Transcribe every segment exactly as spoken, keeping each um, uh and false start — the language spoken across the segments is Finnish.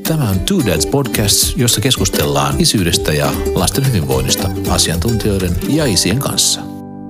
Tämä on Two Dads Podcast, jossa keskustellaan isyydestä ja lasten hyvinvoinnista asiantuntijoiden ja isien kanssa.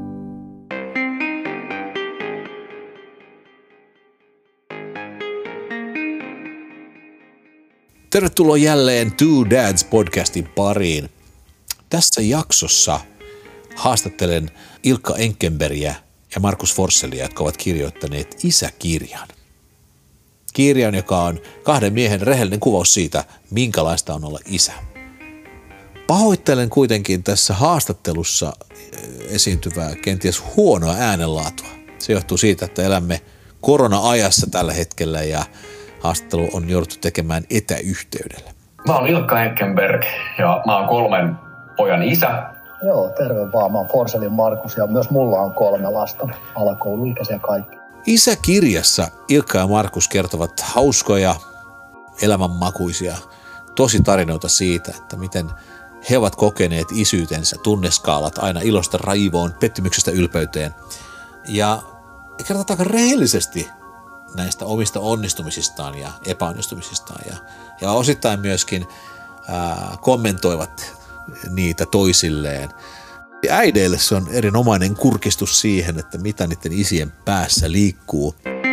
Tervetuloa jälleen Two Dads Podcastin pariin. Tässä jaksossa haastattelen Ilkka Enkenbergiä ja Markus Forssellia, jotka ovat kirjoittaneet Isäkirjan. Kirjan, joka on kahden miehen rehellinen kuvaus siitä, minkälaista on olla isä. Pahoittelen kuitenkin tässä haastattelussa esiintyvää kenties huonoa äänenlaatua. Se johtuu siitä, että elämme korona-ajassa tällä hetkellä ja haastattelu on jouduttu tekemään etäyhteydellä. Mä oon Ilkka Enkenberg ja mä oon kolmen pojan isä. Joo, terve vaan. Mä oon Forssellin Markus ja myös mulla on kolme lasta, alakouluikäisiä kaikki. Isäkirjassa Ilkka ja Markus kertovat hauskoja, elämänmakuisia tositarinoita siitä, että miten he ovat kokeneet isyytensä tunneskaalat aina ilosta raivoon, pettymyksestä ylpeyteen. Ja kertovat aika rehellisesti näistä omista onnistumisistaan ja epäonnistumisistaan. Ja, ja osittain myöskin ää, kommentoivat niitä toisilleen. Äideille se on erinomainen kurkistus siihen, että mitä niiden isien päässä liikkuu.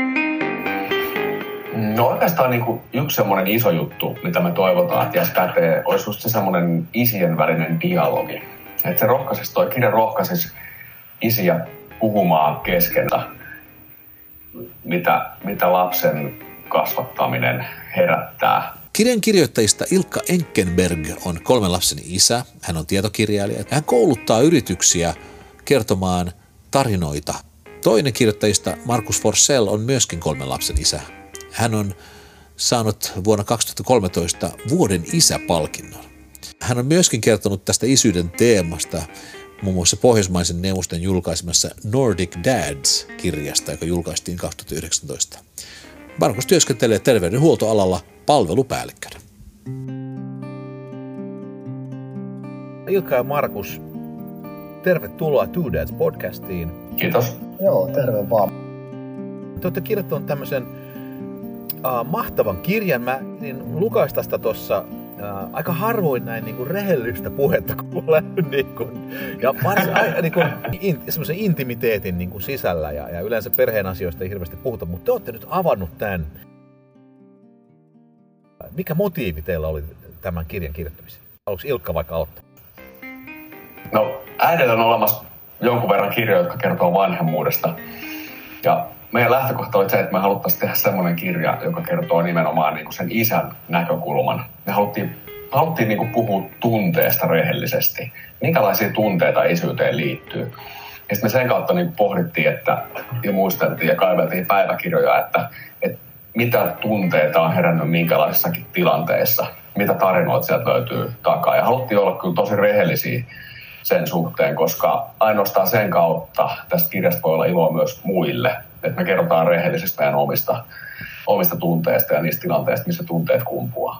No oikeastaan niin kuin yksi semmoinen iso juttu, mitä me toivotaan, että jäisi käteen, olisi just se semmoinen isien välinen dialogi. Että se rohkaisisi, toi kirja rohkaisisi isiä puhumaan keskenään, mitä, mitä lapsen kasvattaminen herättää. Kirjan kirjoittajista Ilkka Enkenberg on kolmen lapsen isä, hän on tietokirjailija ja hän kouluttaa yrityksiä kertomaan tarinoita. Toinen kirjoittajista Markus Forssell on myöskin kolmen lapsen isä. Hän on saanut vuonna kaksituhattakolmetoista vuoden isäpalkinnon. Hän on myöskin kertonut tästä isyyden teemasta muun muassa Pohjoismaisen neuvoston julkaisemassa Nordic Dads-kirjasta, joka julkaistiin kaksituhattayhdeksäntoista. Markus työskentelee terveydenhuoltoalalla palvelupäällikkönä. Ilkka ja Markus, tervetuloa Two Dads Podcastiin. Kiitos. Joo, terve vaan. Te olette kirjoittaneet tämmöisen uh, mahtavan kirjan. Mä niin lukaista sitä tuossa uh, aika harvoin näin niin kuin rehellistä puhetta kuulee niin kuin, ja varsin, a, niin kuin, in, semmoisen intimiteetin niin kuin sisällä ja, ja yleensä perheen asioista ei hirveästi puhuta, mutta te olette nyt avannut tämän. Mikä motiivi teillä oli tämän kirjan kirjoittamiseen? Haluatko Ilkka vaikka aloittaa? No äidillä on olemassa jonkun verran kirjoja, jotka kertoo vanhemmuudesta. Ja meidän lähtökohta oli se, että me haluttaisiin tehdä semmoinen kirja, joka kertoo nimenomaan niin kuin sen isän näkökulman. Me haluttiin, me haluttiin niin kuin puhua tunteesta rehellisesti. Minkälaisia tunteita isyyteen liittyy. Ja sitten me sen kautta niin pohdittiin että, ja muisteltiin ja kaiveltiin päiväkirjoja, että, että mitä tunteita on herännyt minkälaisissakin tilanteissa, mitä tarinoita sieltä löytyy takaa. Ja haluttiin olla kyllä tosi rehellisiä sen suhteen, koska ainoastaan sen kautta tästä kirjasta voi olla iloa myös muille. Että me kerrotaan rehellisesti meidän omista, omista tunteista ja niistä tilanteista, missä tunteet kumpuaa.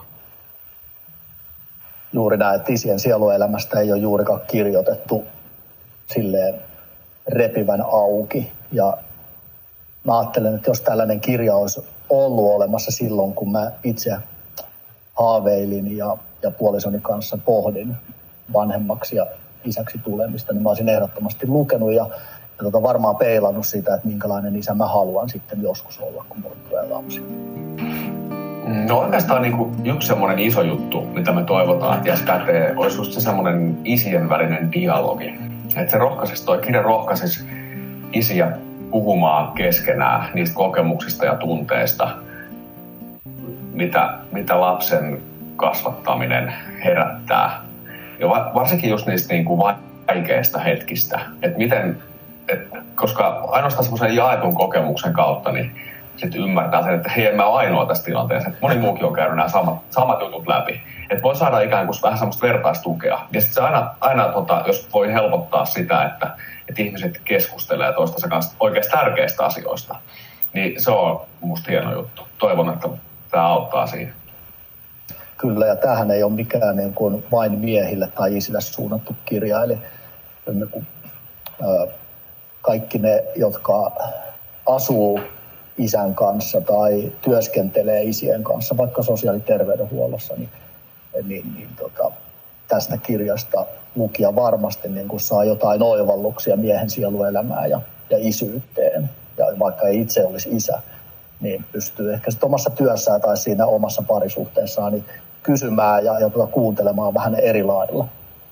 Juuri näin, että isien sieluelämästä ei ole juurikaan kirjoitettu silleen repivän auki. Ja mä ajattelen, että jos tällainen kirja olisi ollut olemassa silloin, kun mä itse haaveilin ja, ja puolisoni kanssa pohdin vanhemmaksi ja isäksi tulemista, niin mä olisin ehdottomasti lukenut ja, ja tota varmaan peilannut sitä, että minkälainen isä mä haluan sitten joskus olla, kun mulle tulee lapsi. No oikeastaan niin kuin yksi semmoinen iso juttu, mitä me toivotaan, että jäisi käteen, olisi just se semmoinen isien välinen dialogi. Että se rohkaisisi, toi kirja rohkaisisi isiä puhumaan keskenään niistä kokemuksista ja tunteista, mitä, mitä lapsen kasvattaminen herättää. Ja varsinkin just niistä niin kuin vaikeista hetkistä. Että miten, et, koska ainoastaan semmoisen jaetun kokemuksen kautta niin sitten ymmärtää sen, että hei, en mä ole ainoa tässä tilanteessa. Että moni muukin on käynyt nämä samat, samat jutut läpi. Että voi saada ikään kuin vähän semmoista vertaistukea. Ja sitten se aina, aina tota, jos voi helpottaa sitä, että, että ihmiset keskustelee toistensa kanssa oikeasti tärkeistä asioista, niin se on musta hieno juttu. Toivon, että tämä auttaa siinä. Kyllä, ja tämähän ei ole mikään niin kuin vain miehille tai isille suunnattu kirja. Eli niin kuin, ä, kaikki ne, jotka asuu isän kanssa tai työskentelee isien kanssa, vaikka sosiaali- ja terveydenhuollossa, niin, niin, niin tota, tästä kirjasta lukija varmasti niin kun saa jotain oivalluksia miehen sieluelämään ja, ja isyyteen. Ja vaikka ei itse olisi isä, niin pystyy ehkä sitten omassa työssään tai siinä omassa parisuhteessaan niin kysymään ja, ja tuota, kuuntelemaan vähän eri lailla.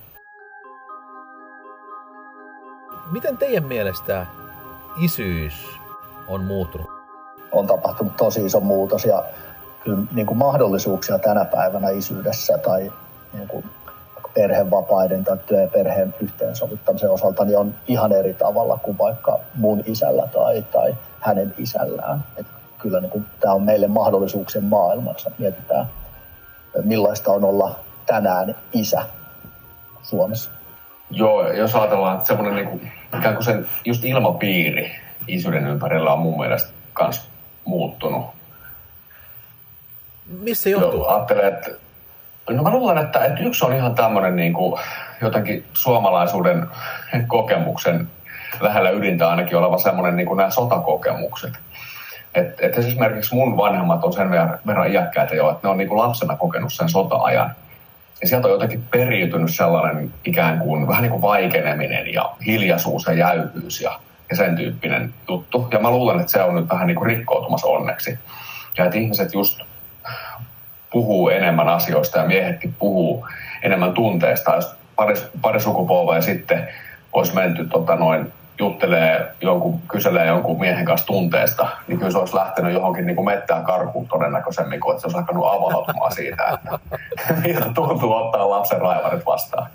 Miten teidän mielestä isyys on muuttunut? On tapahtunut tosi iso muutos ja kyllä niin kuin mahdollisuuksia tänä päivänä isyydessä tai niin kuin perhevapaiden tai työ- ja perheen yhteensovittamisen osalta niin on ihan eri tavalla kuin vaikka mun isällä tai, tai hänen isällään. Et kyllä niin kuin, tämä on meille mahdollisuuksien maailmassa. Mietitään, millaista on olla tänään isä Suomessa. Joo, jos ajatellaan, että semmoinen niin kuin, ikään kuin sen just ilmapiiri isyyden ympärillä on mun mielestä kans muuttunut. Missä johtuu? Joo, ajattelen, että no mä luulen, että, että yksi on ihan tämmöinen niin kuin jotenkin suomalaisuuden kokemuksen lähellä ydintä ainakin oleva semmoinen niin kuin nämä sotakokemukset. Että et esimerkiksi mun vanhemmat on sen verran iäkkäitä jo, että ne on niin kuin lapsena kokenut sen sota-ajan. Ja sieltä on jotenkin periytynyt sellainen ikään kuin vähän niin kuin vaikeneminen ja hiljaisuus ja jäykkyys ja, ja sen tyyppinen juttu. Ja mä luulen, että se on nyt vähän niin kuin rikkoutumassa onneksi. Ja että ihmiset just puhuu enemmän asioista ja miehetkin puhuu enemmän tunteista. Jos pari, pari sukupolvea sitten olisi menty tota noin, juttelee jonkun, kyselee jonkun miehen kanssa tunteesta, niin kyllä se olisi lähtenyt johonkin niin kuin mettään karkuun todennäköisemmin, kuin että se olisi alkanut avautumaan siitä, että miltä tuntuu ottaa lapsen raivarit vastaan.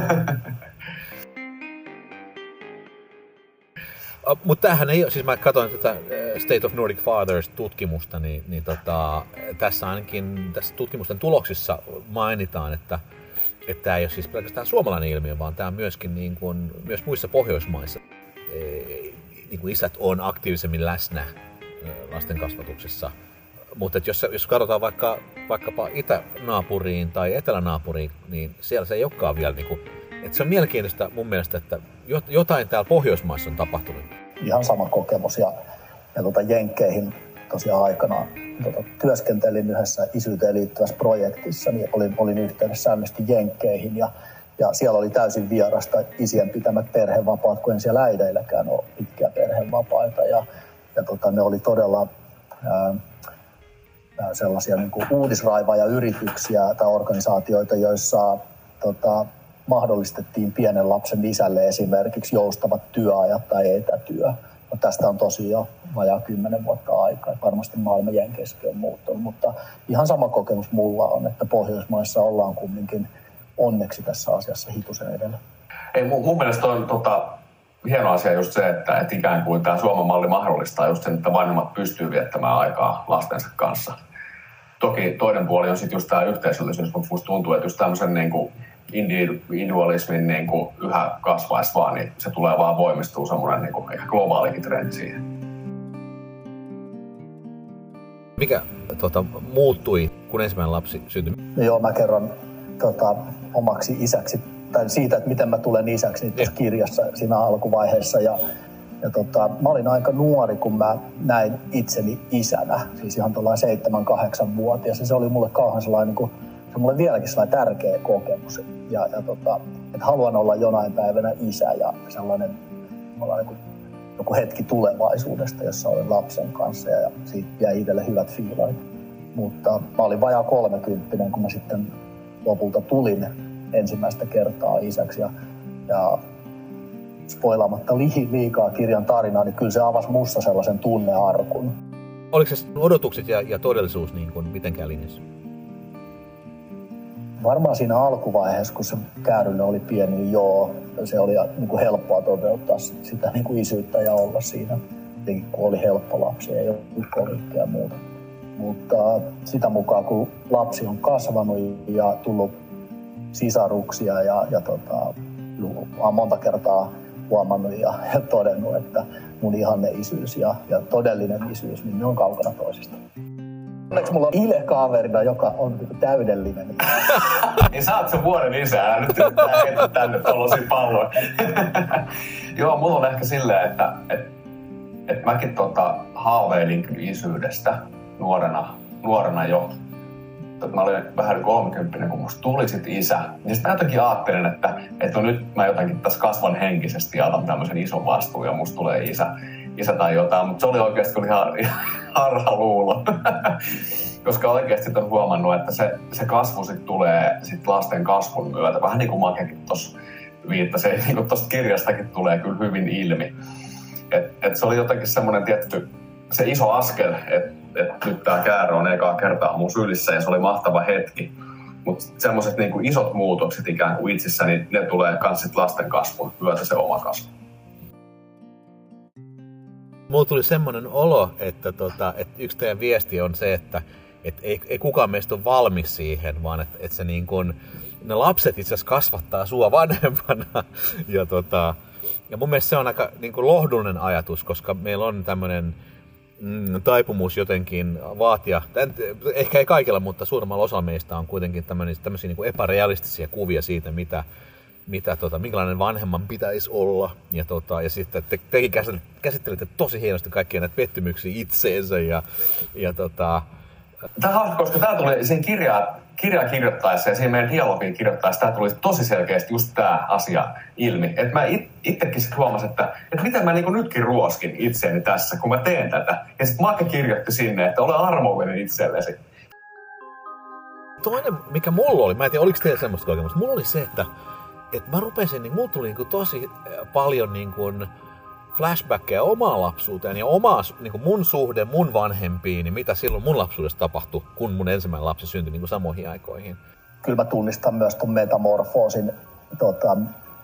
Mutta tämähän ei ole, siis mä katsoin tätä State of Nordic Fathers-tutkimusta, niin, niin tota, tässä ainakin tässä tutkimusten tuloksissa mainitaan, että että tämä ei ole siis pelkästään suomalainen ilmiö, vaan tämä on myöskin niin kuin, myös muissa Pohjoismaissa. E, niin kuin isät on aktiivisemmin läsnä lasten kasvatuksessa. Mutta jos, jos katsotaan vaikka, vaikkapa itänaapuriin tai etelänaapuriin, niin siellä se ei olekaan vielä. Niin kuin, että se on mielenkiintoista mun mielestä, että jotain täällä Pohjoismaissa on tapahtunut. Ihan sama kokemus ja, ja tuota Jenkkeihin tosiaan aikanaan tuota, työskentelin yhdessä isyyteen liittyvässä projektissa, niin olin, olin yhteydessä säännöllisesti Jenkkeihin ja, ja siellä oli täysin vierasta isien pitämät perhevapaat, kun en siellä äideilläkään ole pitkiä perhevapaita ja, ja tota, ne oli todella ää, sellaisia niin kuin uudisraivaaja-yrityksiä tai organisaatioita, joissa tota, mahdollistettiin pienen lapsen isälle esimerkiksi joustavat työajat tai etätyö. No, tästä on tosi jo vajaa kymmenen vuotta aikaa. Varmasti maailman jenkeissäkin on muuttunut, mutta ihan sama kokemus mulla on, että Pohjoismaissa ollaan kumminkin onneksi tässä asiassa hitusen edellä. Ei, mun, mun mielestä on tota, hieno asia just se, että et ikään kuin tämä Suomen malli mahdollistaa just sen, että vanhemmat pystyy viettämään aikaa lastensa kanssa. Toki toinen puoli on sitten just tämä yhteisöllisyys, mutta musta tuntuu, että just tämmöisen niin kuin individualismin niin kuin yhä kasvaessa vaan, niin se tulee vaan voimistuu semmoinen niin kuin ehkä globaalikin trendi siihen. Mikä tota, muuttui, kun ensimmäinen lapsi syntyi? No joo, mä kerron tota, omaksi isäksi, tai siitä, että miten mä tulen isäksi niin tuossa kirjassa siinä alkuvaiheessa. Ja, ja tota, mä olin aika nuori, kun mä näin itseni isänä, siis ihan tuollainen seitsemän kahdeksan vuotias. Ja se oli mulle kauhean sellainen, niin kuin, se mulle vieläkin sellainen tärkeä kokemus. Ja, ja tota, että haluan olla jonain päivänä isä ja sellainen, niin kuin, joku hetki tulevaisuudesta, jossa olen lapsen kanssa ja siitä jäi itselle hyvät fiilarit. Mutta mä olin vajaa kolmekymppinen, kun mä sitten lopulta tulin ensimmäistä kertaa isäksi. Ja, ja spoilaamatta li- liikaa kirjan tarinaa, niin kyllä se avasi musta sellaisen tunnearkun. Oliko se odotukset ja, ja todellisuus niin kuin mitenkään linjassa? Varmaan siinä alkuvaiheessa, kun se Käärylle oli pieni, niin joo, se oli niin kuin helppoa toteuttaa sitä niin kuin isyyttä ja olla siinä. Tietenkin kun oli helppo lapsi, ei ollut kovikkia ja muuta. Mutta sitä mukaan, kun lapsi on kasvanut ja tullut sisaruksia ja, ja tota, olen monta kertaa huomannut ja, ja todennut, että mun ihanne isyys ja, ja todellinen isyys, niin ne on kaukana toisista. Onneksi mulla on Ile-kaverina, joka on täydellinen. Niin sä oot se vuoden isä, älä nyt yrittää heittää tänne tollasia palloja. Joo, mulla on ehkä silleen, että, että että mäkin tota, haaveilin kyllä isyydestä nuorena, nuorena jo. Mä olin vähän yli kolmekymppinen, kun musta tuli sit isä. Ja sit mä jotenkin ajattelin, että, että no nyt mä jotenkin tässä kasvan henkisesti ja otan tämmöisen ison vastuun ja musta tulee isä, isä tai jotain. Mutta se oli oikeasti ihan, ihan harhaluulo. Koska oikeasti on huomannut, että se, se kasvu sit tulee sit lasten kasvun myötä. Vähän niin kuin Makekin tuossa viittasi, niin kuin tuosta kirjastakin tulee kyllä hyvin ilmi. Et, et se oli jotenkin semmoinen tietty, se iso askel, että et nyt tää käärö on ekaa kertaa mun sylissä ja se oli mahtava hetki. Mutta semmoiset niinku isot muutokset ikään kuin itsessä, niin ne tulee kans sit lasten kasvun myötä se oma kasvu. Mulla tuli semmoinen olo, että, tota, että yksi teidän viesti on se, että et ei, ei kukaan meistä ole valmis siihen, vaan että et se niin kun, ne lapset itse asiassa kasvattaa sua vanhempana. Ja, tota, ja mun mielestä se on aika niin kun lohdullinen ajatus, koska meillä on tämmöinen mm, taipumus jotenkin vaatia, ehkä ei kaikilla, mutta suurimmalla osalla meistä on kuitenkin tämmöisiä niin kun epärealistisia kuvia siitä, mitä mitä, tota, minkälainen vanhemman pitäisi olla. Ja, tota, ja sitten te, tekin käsittelitte tosi hienosti kaikkia näitä pettymyksiä itseensä. Ja, ja, tota... Tämä on, koska tämä tuli siinä kirjaa, kirjaa kirjoittaessa ja siinä meidän dialogiin kirjoittaessa, tämä tuli tosi selkeästi just tämä asia ilmi. Että mä it, itsekin sitten huomasin, että, että miten mä niin nytkin ruoskin itseäni tässä, kun mä teen tätä. Ja sitten Make kirjoitti sinne, että ole armollinen itsellesi. Toinen, mikä mulla oli, mä en tiedä, oliko teillä semmoista kokemusta, mulla oli se, että että mä rupesin, niin mulla tuli niin tosi paljon niin kuin flashbackkejä omaan lapsuuteen ja omaa, niin kuin mun suhde mun vanhempiin, niin mitä silloin mun lapsuudessa tapahtui, kun mun ensimmäinen lapsi syntyi niin kuin samoihin aikoihin. Kyllä mä tunnistan myös ton metamorfoosin tota,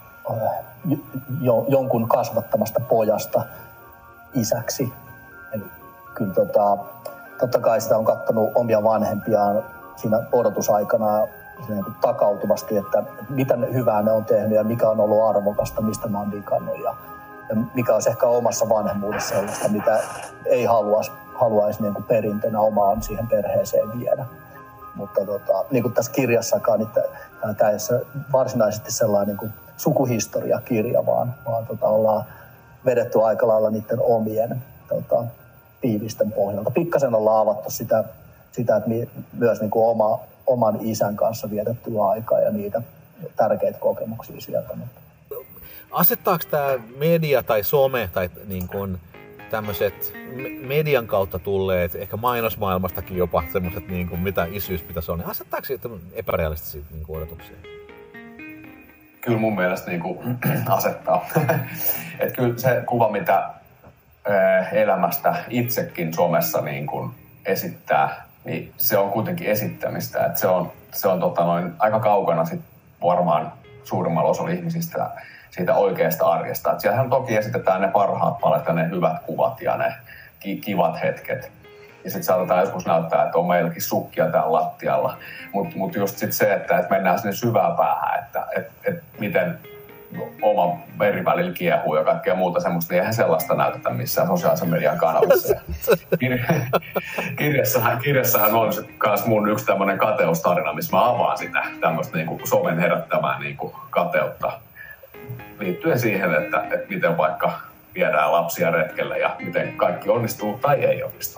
jo, jonkun kasvattamasta pojasta isäksi. Eli kyllä tota, totta kai sitä on katsonut omia vanhempiaan siinä odotusaikana niin kuin takautuvasti, että mitä hyvää ne on tehnyt ja mikä on ollut arvokasta, mistä mä oon digannut ja, ja mikä olisi ehkä omassa vanhemmuudessa sellaista, mitä ei haluaisi, haluaisi niin kuin perintönä omaan siihen perheeseen viedä. Mutta tota, niin kuin tässä kirjassakaan, niin tämä ei ole varsinaisesti sellainen niin kuin sukuhistoriakirja, vaan, vaan tota, ollaan vedetty aika lailla niiden omien tota, tiivisten pohjalta. Pikkasen ollaan avattu sitä, sitä että myös niin kuin oma oman isän kanssa vietettyä aikaa ja niitä tärkeitä kokemuksia sieltä. Asettaako tämä media tai some tai niin kuin tämmöiset median kautta tulleet, ehkä mainosmaailmastakin jopa semmoiset, niin kuin mitä isyys pitäisi olla, niin asettaako siitä epärealistisia niin kuin odotuksia? Kyllä mun mielestä niin kuin asettaa. Että kyllä se kuva, mitä elämästä itsekin somessa niin kuin esittää, niin se on kuitenkin esittämistä. Että se on, se on tota noin, aika kaukana sit varmaan suurimmalla osalla ihmisistä siitä oikeasta arjesta. Että siellähän toki esitetään ne parhaat palet ja ne hyvät kuvat ja ne ki- kivat hetket. Ja sitten saatetaan joskus näyttää, että on meilläkin sukkia täällä lattialla. Mutta mut just sit se, että et mennään sinne syvään päähän, että et, et miten oma veri välillä kiehuu ja kaikkea muuta semmoista, niin eihän sellaista näytetä missään sosiaalisen median kanavissa. Kirjassahan, kirjassahan on myös mun yksi tämmöinen kateustarina, missä mä avaan sitä tämmöistä niin kuin somen herättämää niin kuin kateutta liittyen siihen, että, että miten vaikka viedään lapsia retkelle ja miten kaikki onnistuu tai ei onnistu.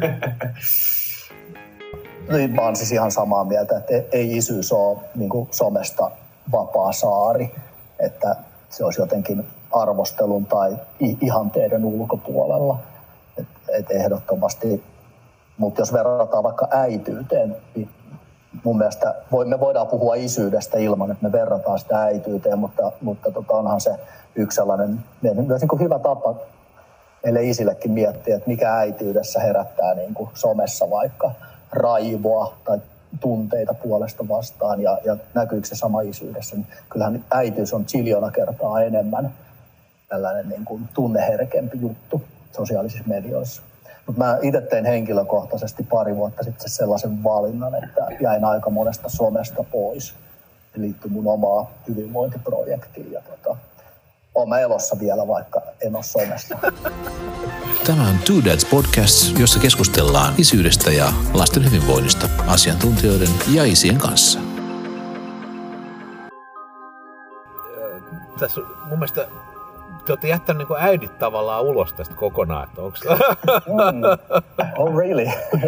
Niin, mä oon siis ihan samaa mieltä, että ei isyys ole niin kuin somesta vapaa saari, että se olisi jotenkin arvostelun tai ihanteiden ulkopuolella. Et, et ehdottomasti, mutta jos verrataan vaikka äityyteen, niin mun mielestä me voidaan puhua isyydestä ilman, että me verrataan sitä äityyteen, mutta, mutta tota onhan se yksi sellainen myös niin kuin hyvä tapa meille isillekin miettiä, että mikä äityydessä herättää niin kuin somessa vaikka raivoa tai tunteita puolesta vastaan ja, ja näkyykö se sama isyydessä. Niin kyllähän äitiys on ziljoona kertaa enemmän tällainen niin kuin tunneherkempi juttu sosiaalisissa medioissa. Mutta mä itse tein henkilökohtaisesti pari vuotta sitten sellaisen valinnan, että jäin aika monesta somesta pois. Se liittyy mun omaa hyvinvointiprojektiin ja tota, oon mä elossa vielä, vaikka en ole somessa. Tämä on Two Dads Podcast, jossa keskustellaan isyydestä ja lasten hyvinvoinnista asiantuntijoiden ja isien kanssa. Tässä mun mielestä te olette jättänyt niin kuin äidit tavallaan ulos tästä kokonaan, että onko... mm. Oh really?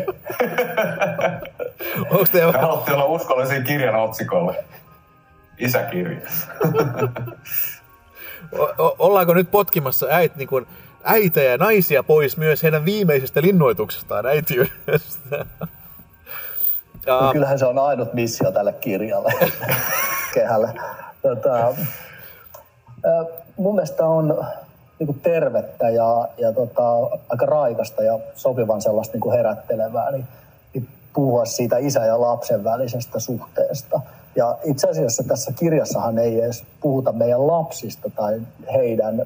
Onko te... Me haluttiin olla uskollisia kirjan otsikolle. Isäkirja. o- ollaanko nyt potkimassa äit, niin kuin, äitejä ja naisia pois myös heidän viimeisestä linnoituksestaan äitiydestä? Ja... No, kyllähän se on ainut missio tälle kirjalle kehälle. Tota, mun mielestä on niin kuin tervettä ja, ja tota, aika raikasta ja sopivan sellaista niin kuin herättelevää niin, niin puhua siitä isän ja lapsen välisestä suhteesta. Ja itse asiassa tässä kirjassahan ei edes puhuta meidän lapsista tai heidän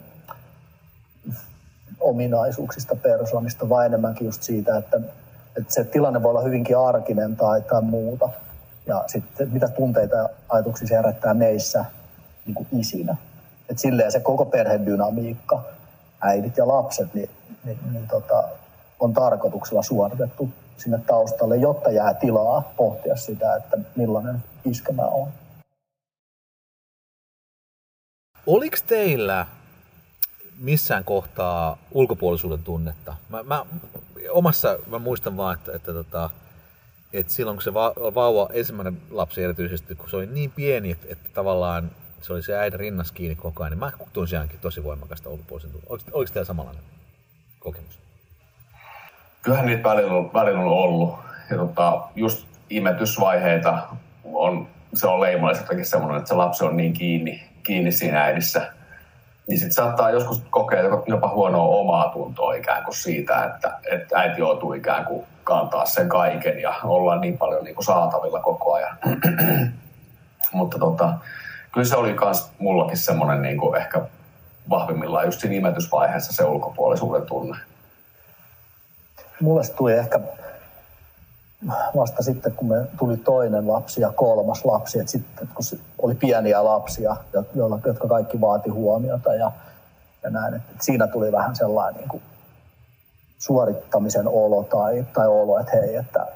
ominaisuuksista, persoonista, vaan enemmänkin just siitä, että, että se tilanne voi olla hyvinkin arkinen tai, tai muuta. Ja sitten mitä tunteita ja ajatuksia se herättää meissä niin kuin isinä. Että silleen se koko perhedynamiikka, äidit ja lapset, niin, niin, niin tota, on tarkoituksella suoritettu sinne taustalle, jotta jää tilaa pohtia sitä, että millainen iskemä on. Oliko teillä missään kohtaa ulkopuolisuuden tunnetta? Mä, mä, omassa mä muistan vaan, että, että, että, että silloin kun se va, vauva, ensimmäinen lapsi erityisesti, kun se oli niin pieni, että, että tavallaan se oli se äidin rinnassa kiinni koko ajan, niin mä tunsin ainakin tosi voimakasta ulkopuolisen tunnetta. Oliko, oliko teillä samanlainen kokemus? Kyllähän niitä välillä, välillä on ollut. Ja tota, just imetysvaiheita on, se on leimallisesti semmoinen, että se lapsi on niin kiinni, kiinni siinä äidissä. Niin sit saattaa joskus kokea jopa huonoa omaa tuntoa ikään kuin siitä, että, että äiti joutuu ikään kuin kantaa sen kaiken ja ollaan niin paljon niin kuin saatavilla koko ajan. Mutta tota, kyllä se oli myös mullakin semmoinen niin kuin ehkä vahvimmillaan just siinä imetysvaiheessa se ulkopuolisuuden tunne. Mulle se tuli ehkä vasta sitten, kun me tuli toinen lapsi ja kolmas lapsi, että sitten kun oli pieniä lapsia, joilla, jotka kaikki vaati huomiota ja, ja näin, että siinä tuli vähän sellainen niin kuin suorittamisen olo tai, tai olo, että hei, että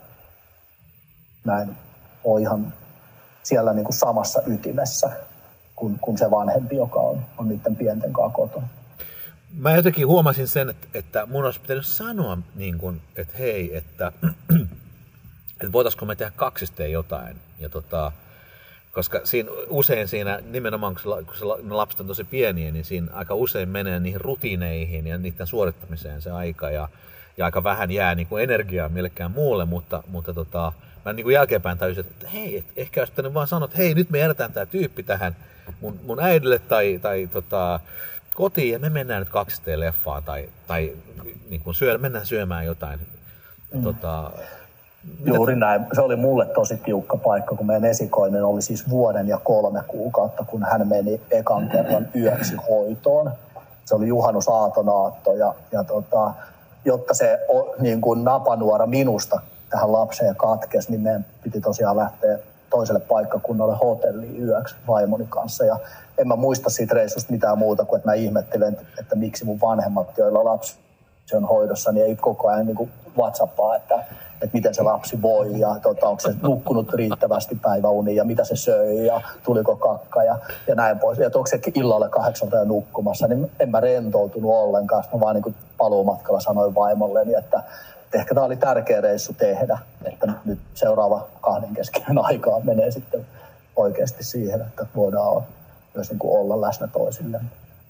näin on ihan siellä niin kuin samassa ytimessä kuin, kuin se vanhempi, joka on, on niiden pienten kanssa kotona. Mä jotenkin huomasin sen, että, että mun olisi pitänyt sanoa, niin kuin, että hei, että, että voitaisiko me tehdä kaksisteen jotain. Ja tota, koska siinä, usein siinä, nimenomaan kun, se, kun se, ne lapset on tosi pieniä, niin siinä aika usein menee niihin rutiineihin ja niiden suorittamiseen se aika. Ja, ja aika vähän jää niin kuin energiaa millekään muulle, mutta, mutta tota, mä niin kuin jälkeenpäin tajusin, että hei, et ehkä olisi pitänyt vaan sanoa, että hei, nyt me jätetään tämä tyyppi tähän mun, mun äidille tai, tai tota, kotiin ja me mennään nyt kaksisteen leffaan tai, tai niin kuin syö, mennään syömään jotain. Mm. Tota, Juuri te... näin. Se oli mulle tosi tiukka paikka, kun meidän esikoinen oli siis vuoden ja kolme kuukautta, kun hän meni ekan kerran yöksi hoitoon. Se oli juhannusaatonaatto ja, ja tota, jotta se niin kuin napanuora minusta tähän lapseen katkesi, niin meidän piti tosiaan lähteä toiselle paikkakunnalle hotelliin yöksi vaimoni kanssa. Ja en mä muista siitä reissusta mitään muuta kuin, että mä ihmettelen, että miksi mun vanhemmat, joilla lapsi on hoidossa, niin ei koko ajan niin kuin WhatsAppaa, että, että miten se lapsi voi ja tota, onko se nukkunut riittävästi päiväuniin ja mitä se söi ja tuliko kakka ja, ja näin pois. Ja onko se illalle kahdeksalta jo nukkumassa, niin en mä rentoutunut ollenkaan. Mä vaan niin kuin paluumatkalla sanoin vaimolleni, että ehkä tämä oli tärkeä reissu tehdä, että nyt seuraava kahden keskinen aikaa menee sitten oikeasti siihen, että voidaan myös niin kuin olla läsnä toisilleen.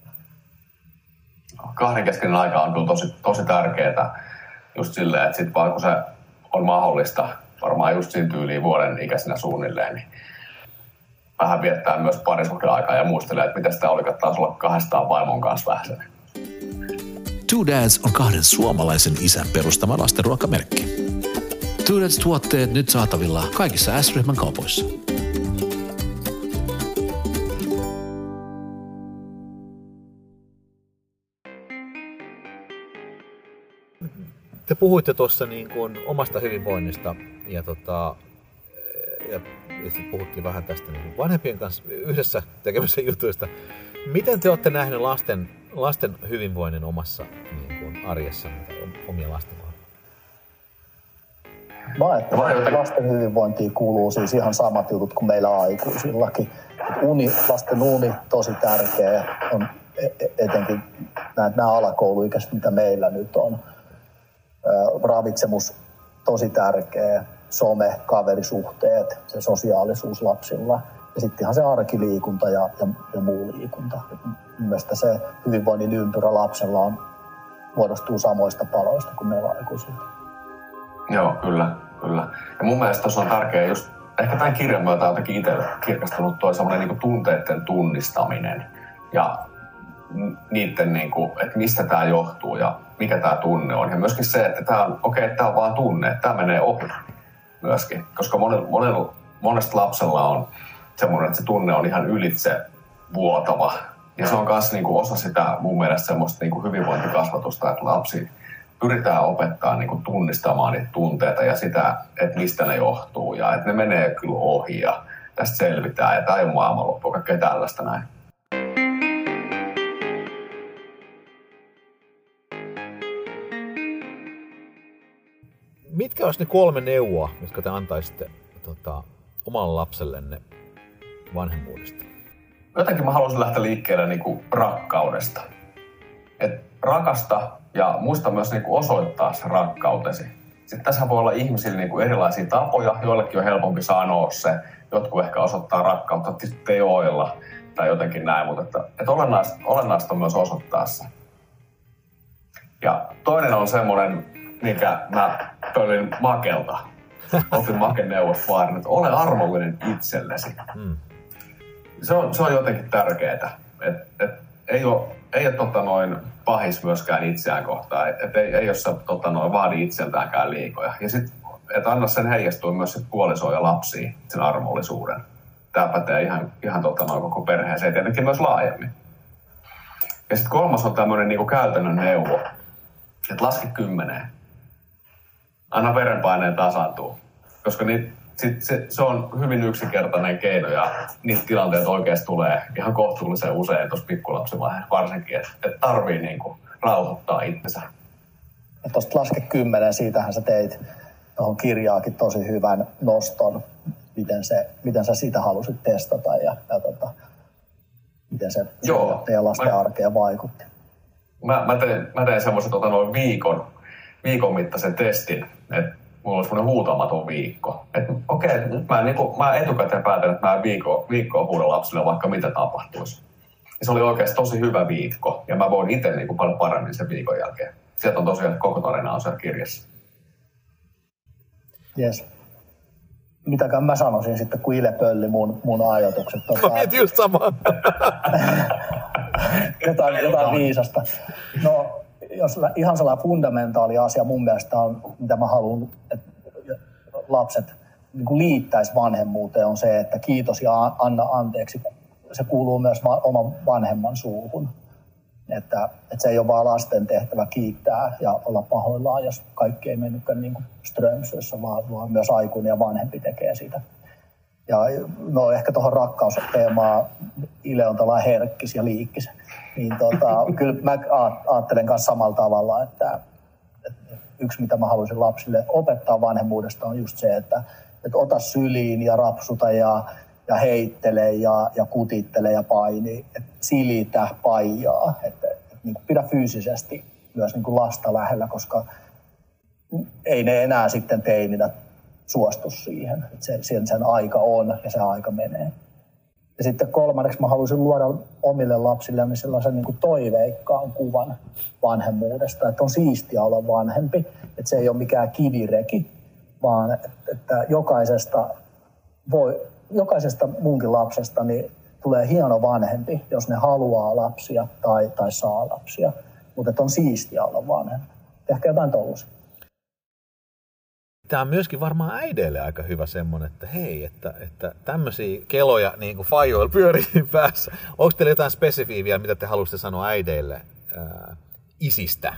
Kahden keskinen aika on kyllä tosi, tosi tärkeää just silleen, että sit vaan kun se on mahdollista, varmaan just siinä tyyliin vuoden ikäisenä suunnilleen, niin vähän viettää myös parisuhdeaikaa ja muistelee, että miten sitä oli taas olla kahdestaan vaimon kanssa vähän. Two Dads on kahden suomalaisen isän perustama lastenruokamerkki. Two Dads-tuotteet nyt saatavilla kaikissa S-ryhmän kaupoissa. Te puhuitte tuossa niin kuin omasta hyvinvoinnista ja, tota, ja, ja sitten puhuttiin vähän tästä niin kuin vanhempien kanssa yhdessä tekemässä jutuista. Miten te olette nähneet lasten, lasten hyvinvoinnin omassa niin kuin arjessa, omia lasten kohdalla? Mä ajattelen, että lasten hyvinvointiin kuuluu siis ihan samat jutut kuin meillä aikuisillakin. Uni, lasten uni tosi tärkeä. On etenkin nämä alakouluikäiset, mitä meillä nyt on. Ravitsemus tosi tärkeä, some, kaverisuhteet, se sosiaalisuus lapsilla ja sitten ihan se arkiliikunta ja, ja, ja muu liikunta. Mielestäni se hyvinvoinnin ympyrä lapsella on, muodostuu samoista paloista kuin meillä aikuisilla. Joo, kyllä, kyllä. Ja mun mielestä tuossa on tärkeää just, ehkä tämän kirjan myötä on jotenkin itselle kirkastunut tuo semmoinen niin tunteiden tunnistaminen ja niiden, niin kuin, että mistä tämä johtuu ja mikä tämä tunne on. Ja myöskin se, että tämä on, okei, okay, tämä on vaan tunne, että tämä menee ohi myöskin. Koska monella, monella, monesta lapsella on semmoinen, että se tunne on ihan ylitse vuotava. Ja se on myös niin kuin osa sitä mun mielestä semmoista niin kuin hyvinvointikasvatusta, että lapsi pyritään opettaa niin kuin tunnistamaan niitä tunteita ja sitä, että mistä ne johtuu. Ja että ne menee kyllä ohi ja tästä selvitään. Ja tämä ei ole maailmanloppu, kaikkea tällaista näin. Mitkä olisi ne kolme neuvoa, jotka te antaisitte tota, omalle lapsellenne vanhemmuudesta? Jotenkin mä haluaisin lähteä liikkeelle niin kuin rakkaudesta. Et rakasta ja muista myös niin kuin osoittaa se rakkautesi. Sitten tässä voi olla ihmisillä niin kuin erilaisia tapoja, joillekin on helpompi sanoa se. Jotkut ehkä osoittaa rakkautta teoilla tai jotenkin näin, mutta että, että olennaista, olennaista on myös osoittaa se. Ja toinen on semmoinen, mikä mä pölin Makelta. Opin Maken neuvot vaarin, että ole armollinen itsellesi. Hmm. Se on, se on jotenkin tärkeää. Et, et, ei ole, ei ole tota noin pahis myöskään itseään kohtaan. Et, et ei, ei ole se tota noin vaadi itseltäänkään liikoja. Ja sitten, että anna sen heijastua myös sit puolisoon ja lapsiin, sen armollisuuden. Tämä pätee ihan, ihan tota noin koko perheeseen, tietenkin myös laajemmin. Ja sitten kolmas on tämmöinen niinku käytännön neuvo. Että laske kymmeneen. Anna verenpaineen tasaantua, koska niit, sit, se, se on hyvin yksinkertainen keino ja niitä tilanteet oikeasti tulee ihan kohtuullisen usein tuossa pikkulapsivaiheessa varsinkin, että et tarvii niinku rauhoittaa itsensä. Ja tuosta laske kymmenen, siitähän sä teit tuohon kirjaakin tosi hyvän noston, miten, se, miten sä sitä halusit testata ja, ja tota, miten se Joo, teidän lasten mä, arkeen vaikutti. Mä, mä tein, mä tein semmoisen tota, noin viikon, viikon mittaisen testin, että mulla on semmoinen huutamaton viikko. Että okei, okay, nyt mä, niin kuin, mä etukäteen päätän, että mä viikkoa, viikkoa huudan lapsille vaikka mitä tapahtuisi. Ja se oli oikeasti tosi hyvä viikko ja mä voin itse niin kuin paljon paremmin sen viikon jälkeen. Sieltä on tosiaan koko tarina on siellä kirjassa. Jes. Mitäkään mä sanoisin sitten, kun Ile pölli mun, mun ajatukset. Tota... Mä mietin just samaa. jotain, jotain viisasta. No, jos ihan sellainen fundamentaali asia mun mielestä on, mitä mä haluan, että lapset niin kuin liittäisi vanhemmuuteen, on se, että kiitos ja anna anteeksi. Se kuuluu myös va- oman vanhemman suuhun. Että, että se ei ole vaan lasten tehtävä kiittää ja olla pahoillaan, jos kaikki ei mennytkään niin kuin Strömsössä, vaan, vaan myös aikuinen ja vanhempi tekee sitä. Ja no ehkä tuohon rakkausteemaan Ile on tällainen herkkis ja liikkis. Niin tota, kyllä mä ajattelen myös samalla tavalla, että, että yksi mitä mä haluaisin lapsille opettaa vanhemmuudesta on just se, että, että ota syliin ja rapsuta ja, ja heittele ja, ja kutittele ja paini, että silitä, paijaa, että, että niin kuin pidä fyysisesti myös niin kuin lasta lähellä, koska ei ne enää sitten teininä suostu siihen, että se, sen, sen aika on ja se aika menee. Ja sitten kolmanneksi mä haluaisin luoda omille lapsille sellaisen niin kuin toiveikkaan kuvan vanhemmuudesta, että on siistiä olla vanhempi, että se ei ole mikään kivireki, vaan että jokaisesta, voi, jokaisesta munkin lapsesta niin tulee hieno vanhempi, jos ne haluaa lapsia tai, tai saa lapsia, mutta että on siistiä olla vanhempi. Ehkä jotain tollaisia. Tämä on myöskin varmaan äideille aika hyvä semmoinen, että hei, että, että tämmöisiä keloja niin kuin fajoilla pyörii päässä. Onko teillä jotain spesifiiviä, mitä te haluaisitte sanoa äideille ää, isistä?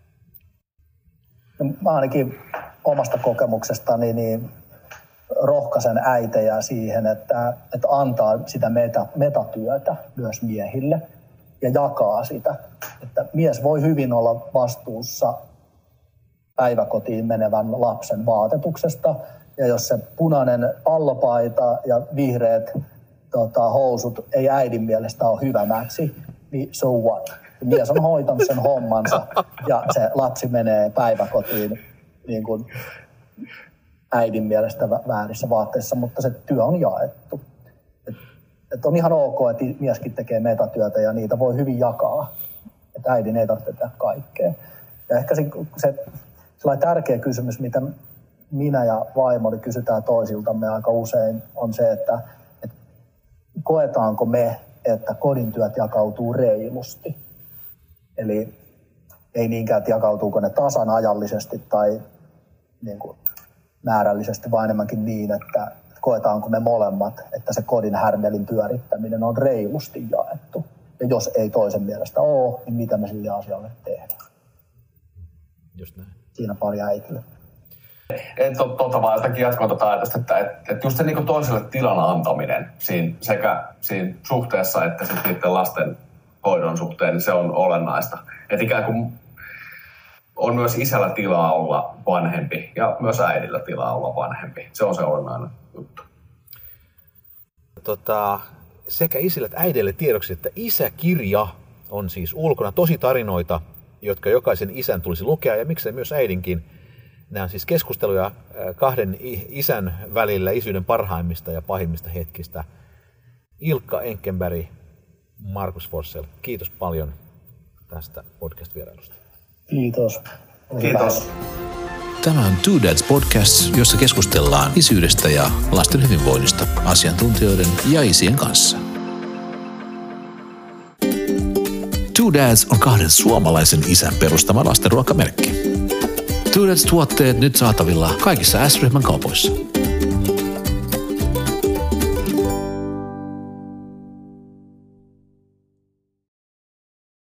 Mä ainakin omasta kokemuksestani niin rohkaisen äitejä siihen, että, että antaa sitä meta, metatyötä myös miehille ja jakaa sitä. Että mies voi hyvin olla vastuussa päiväkotiin menevän lapsen vaatetuksesta. Ja jos se punainen pallopaita ja vihreät tota, housut ei äidin mielestä ole hyvä mätsi, niin so what? Mies on hoitanut sen hommansa ja se lapsi menee päiväkotiin niin kuin äidin mielestä väärissä vaatteissa, mutta se työ on jaettu. Et, et on ihan ok, että mieskin tekee metatyötä ja niitä voi hyvin jakaa. Että äidin ei tarvitse tehdä kaikkea. Ja ehkä se, se sellainen tärkeä kysymys, mitä minä ja vaimoni kysytään toisiltamme aika usein, on se, että, että koetaanko me, että kodin työt jakautuu reilusti. Eli ei niinkään, että jakautuuko ne tasan ajallisesti tai niin kuin määrällisesti, vaan enemmänkin niin, että koetaanko me molemmat, että se kodin härdelin pyörittäminen on reilusti jaettu. Ja jos ei toisen mielestä ole, niin mitä me sille asialle tehdään. Just näin. Siinä pari äitille. En to, tota vaan jotenkin jatkoa tota ajatusta, että et, et just se niinku toiselle tilan antaminen siinä, sekä siinä suhteessa että sitten niiden lasten hoidon suhteen, niin se on olennaista. Että ikään kuin on myös isällä tilaa olla vanhempi ja myös äidillä tilaa olla vanhempi. Se on se olennainen juttu. Tota, sekä isille että äidille tiedoksi, että isäkirja on siis ulkona tositarinoita, jotka jokaisen isän tulisi lukea ja miksei myös äidinkin. Nämä on siis keskusteluja kahden isän välillä isyyden parhaimmista ja pahimmista hetkistä. Ilkka Enckenberg, Markus Forssell, kiitos paljon tästä podcast-vierailusta. Kiitos. Kiitos. Tämä on Two Dads Podcast, jossa keskustellaan isyydestä ja lasten hyvinvoinnista asiantuntijoiden ja isien kanssa. Two Dads on kahden suomalaisen isän perustama lastenruokamerkki. Two Dads-tuotteet nyt saatavilla kaikissa S-ryhmän kaupoissa.